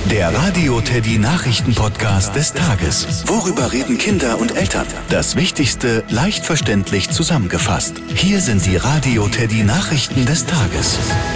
Der Radio Teddy Nachrichten-Podcast des Tages. Worüber reden Kinder und Eltern? Das Wichtigste leicht verständlich zusammengefasst. Hier sind die Radio Teddy Nachrichten des Tages.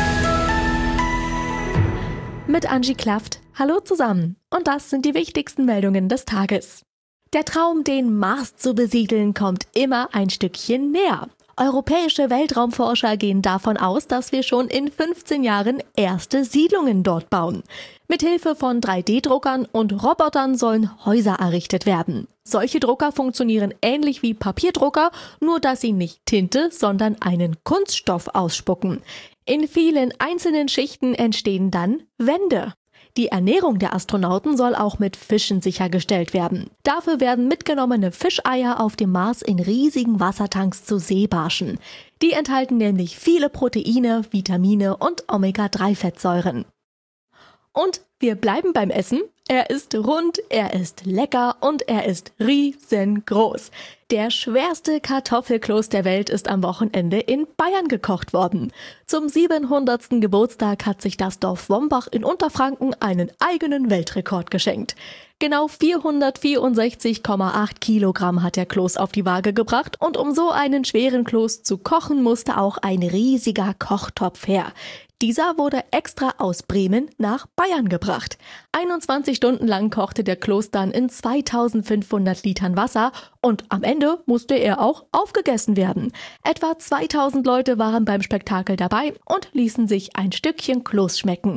Mit Angie Klaft. Hallo zusammen. Und das sind die wichtigsten Meldungen des Tages. Der Traum, den Mars zu besiedeln, kommt immer ein Stückchen näher. Europäische Weltraumforscher gehen davon aus, dass wir schon in 15 Jahren erste Siedlungen dort bauen. Mithilfe von 3D-Druckern und Robotern sollen Häuser errichtet werden. Solche Drucker funktionieren ähnlich wie Papierdrucker, nur dass sie nicht Tinte, sondern einen Kunststoff ausspucken. In vielen einzelnen Schichten entstehen dann Wände. Die Ernährung der Astronauten soll auch mit Fischen sichergestellt werden. Dafür werden mitgenommene Fischeier auf dem Mars in riesigen Wassertanks zu Seebarschen. Die enthalten nämlich viele Proteine, Vitamine und Omega-3-Fettsäuren. Und wir bleiben beim Essen. Er ist rund, er ist lecker und er ist riesengroß. Der schwerste Kartoffelkloß der Welt ist am Wochenende in Bayern gekocht worden. Zum 700. Geburtstag hat sich das Dorf Wombach in Unterfranken einen eigenen Weltrekord geschenkt. Genau 464,8 Kilogramm hat der Kloß auf die Waage gebracht und um so einen schweren Kloß zu kochen, musste auch ein riesiger Kochtopf her. Dieser wurde extra aus Bremen nach Bayern gebracht. 21 Stunden lang kochte der Kloß dann in 2500 Litern Wasser und am Ende musste er auch aufgegessen werden. Etwa 2000 Leute waren beim Spektakel dabei und ließen sich ein Stückchen Kloß schmecken.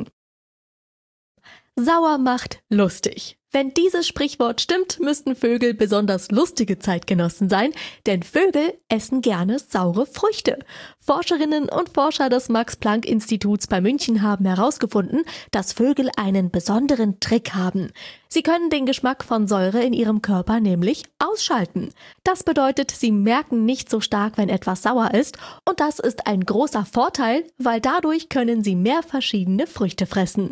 Sauer macht lustig. Wenn dieses Sprichwort stimmt, müssten Vögel besonders lustige Zeitgenossen sein, denn Vögel essen gerne saure Früchte. Forscherinnen und Forscher des Max-Planck-Instituts bei München haben herausgefunden, dass Vögel einen besonderen Trick haben. Sie können den Geschmack von Säure in ihrem Körper nämlich ausschalten. Das bedeutet, sie merken nicht so stark, wenn etwas sauer ist, und das ist ein großer Vorteil, weil dadurch können sie mehr verschiedene Früchte fressen.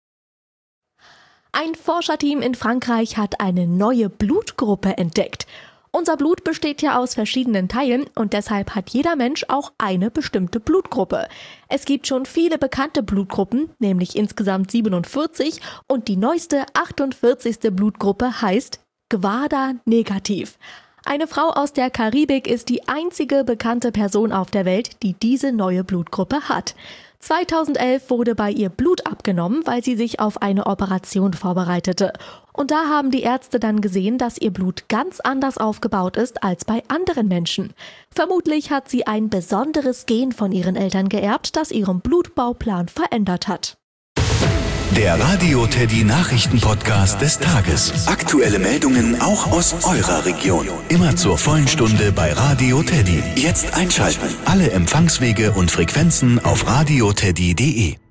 Ein Forscherteam in Frankreich hat eine neue Blutgruppe entdeckt. Unser Blut besteht ja aus verschiedenen Teilen und deshalb hat jeder Mensch auch eine bestimmte Blutgruppe. Es gibt schon viele bekannte Blutgruppen, nämlich insgesamt 47, und die neueste 48. Blutgruppe heißt Gwada-negativ. Eine Frau aus der Karibik ist die einzige bekannte Person auf der Welt, die diese neue Blutgruppe hat. 2011 wurde bei ihr Blut abgenommen, weil sie sich auf eine Operation vorbereitete. Und da haben die Ärzte dann gesehen, dass ihr Blut ganz anders aufgebaut ist als bei anderen Menschen. Vermutlich hat sie ein besonderes Gen von ihren Eltern geerbt, das ihren Blutbauplan verändert hat. Der Radio Teddy Nachrichten-Podcast des Tages. Aktuelle Meldungen auch aus eurer Region. Immer zur vollen Stunde bei Radio Teddy. Jetzt einschalten. Alle Empfangswege und Frequenzen auf radioteddy.de.